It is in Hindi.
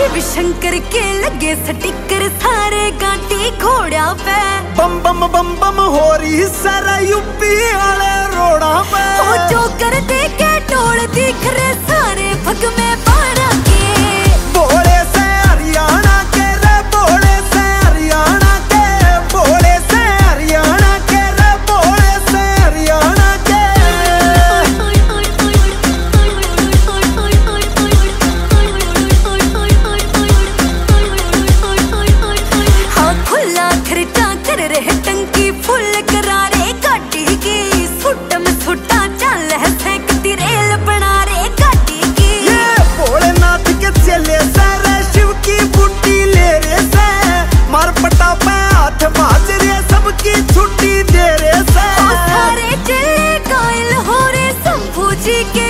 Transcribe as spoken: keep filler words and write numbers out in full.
शिव शंकर के लगे स्टिकर सारे गाटी घोड़ा पे। बम बम बम बम हो रही सारा यूपी वाले रोड़ा पे। ओ जो कर दे के टोल दिख रहे सारे भग में बाड़ा के। बोले से हरियाणा के रे बोले से हरियाणा के बोले से हरियाणा के रे बोले से हरियाणा के। हाँ खुला खर्चा कर रहे टंकी फुल करारे गाड़ी की। सुट में सुटा चल है फेंकती रेल बना रे गाड़ी की। ये भोलेनाथ के चले सारे शिव की बूटी ले रे से। मार पटा पे हाथ माज रे सबकी छुट्टी दे रे से। सारे चले कायल हो रे शंभू जी के